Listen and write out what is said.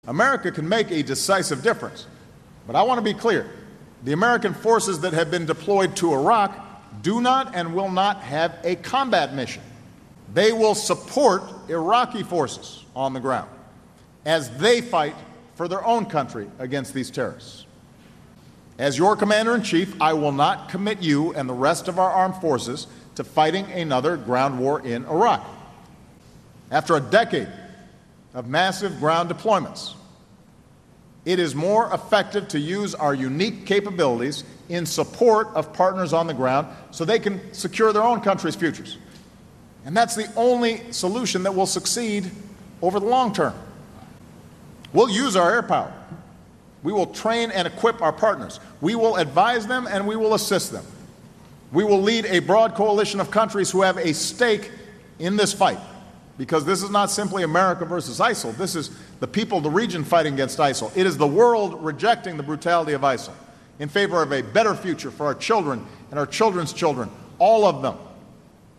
America can make a decisive difference. But I want to be clear. The American forces that have been deployed to Iraq do not and will not have a combat mission. They will support Iraqi forces on the ground as they fight for their own country against these terrorists. As your commander-in-chief, I will not commit you and the rest of our armed forces to fighting another ground war in Iraq. After a decade of massive ground deployments, it is more effective to use our unique capabilities in support of partners on the ground so they can secure their own country's futures. And that's the only solution that will succeed over the long term. We'll use our air power. We will train and equip our partners. We will advise them and we will assist them. We will lead a broad coalition of countries who have a stake in this fight, because this is not simply America versus ISIL. This is the people of the region fighting against ISIL. It is the world rejecting the brutality of ISIL in favor of a better future for our children and our children's children, all of them.